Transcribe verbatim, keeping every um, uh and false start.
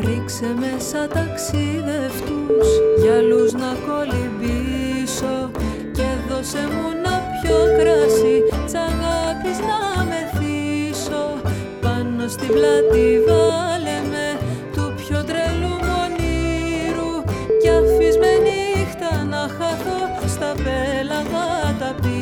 ρίξε μέσα ταξίδευτους γυαλούς να κολυμπήσω και δώσε μου να πιω κρασί τς αγάπης να μεθύσω. Πάνω στην πλάτη βάλε με του πιο τρελού μονήρου κι αφήσ' με νύχτα να χαθώ στα πέλαγα τα πίσω.